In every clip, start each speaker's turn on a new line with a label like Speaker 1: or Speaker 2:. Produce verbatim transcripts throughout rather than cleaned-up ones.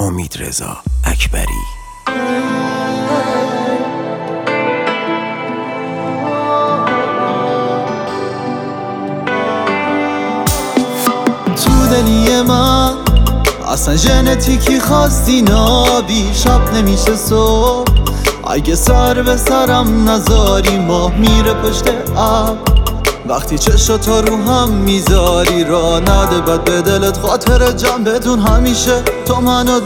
Speaker 1: امیدرضا اکبری.
Speaker 2: تو دلی من اصلا ژنتیکی خواستی نابی، شب نمیشه صبح اگه سر به سرم نذاری. ماه میره پشت ابر وقتی چشاتا رو هم میذاری. را نده بد به دلت خاطر جمع بدون همیشه تو منو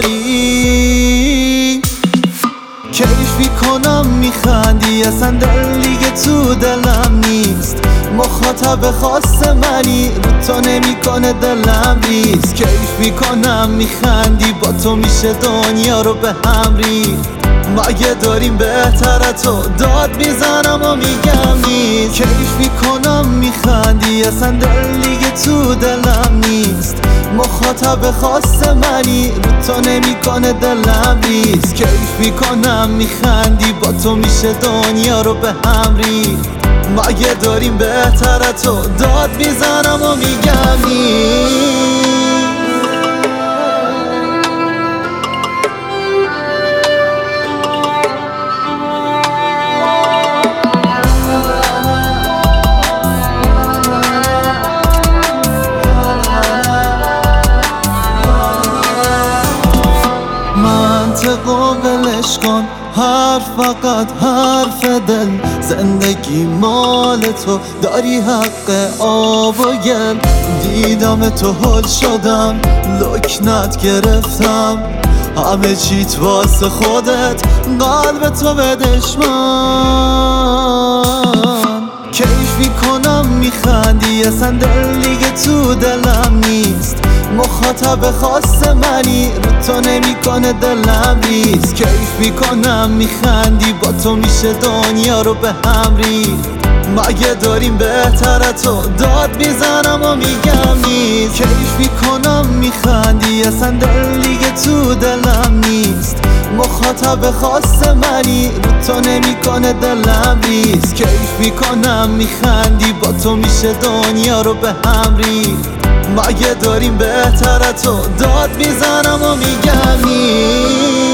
Speaker 2: داری. کیف میکنم میخندی اصلا دل دیگه تو دلم نیست. مخاطب خاص منی رو تو نمیکنه دلم ریز. کیف میکنم میخندی با تو میشه دنیا رو به هم ریخت. مگه داریم بهتره تو داد میزنم و میگم نیست. کیف میکنم میخندی اصلا دل دیگه تو دلم نیست. مخاطب خاص منی رو تو نمیکنه دلم ریز. کیف میکنم میخندی با تو میشه دنیا رو به هم ریخت. مگه داریم بهتره تو داد میزنم و میگم نیست. منطقو ولش کن، حرف فقط حرف دل. زندگی مال تو، داری حق آب و گل. دیدم تو هل شدم، لکنت گرفتم. همه چیت واسه خودت، قلب تو به دشمن. کیف میکنم میخندی اصلا دل دیگه تو دلم نیست. مخاطب خاص منی رو تو نمیکنه دلم ریز. کیف میکنم میخندی با تو میشه دنیا رو به هم ریخت. مگه داریم بهتره تو داد میزنم و میگم نیست. کیف میکنم میخندی اصلا دل دیگه تو دلم نیست. مخاطب خاص منی رو تو نمیکنه دلم ریز. کیف میکنم میخندی با تو میشه دنیا رو به هم ریخت. مگه داریم بهتره تو داد میزنم و میگم نیست.